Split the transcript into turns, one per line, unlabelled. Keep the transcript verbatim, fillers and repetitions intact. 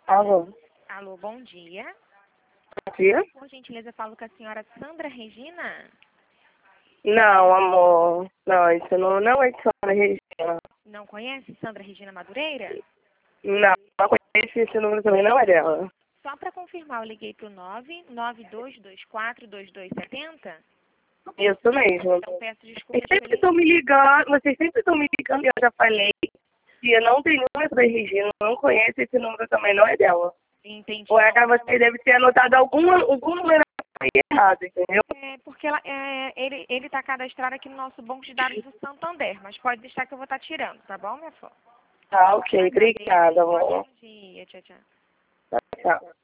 Alô,
Alô, bom dia.
bom dia?
Por gentileza, falo com a senhora Sandra Regina.
Não, amor. Não, isso não, não é de Sandra Regina.
Não conhece Sandra Regina Madureira?
Não, não conheço esse número também, não é dela.
Só para confirmar, eu liguei para o nove nove dois dois quatro dois dois sete zero.
Isso mesmo.
Então peço
Vocês
desculpas
sempre
pelo...
estão me ligando, vocês sempre estão me ligando e eu já falei que eu não tenho número da Regina, não conheço esse número também, não é dela.
Entendi.
Ou é que você deve ter anotado algum, algum número aí errado, entendeu?
É, porque ela, é, ele ele está cadastrado aqui no nosso banco de dados do Santander, mas pode deixar que eu vou estar tirando, tá bom, minha flor?
Tá, ok.
Agradeço.
Obrigada, amor.
Bom dia, tchau, tchau.
Tchau.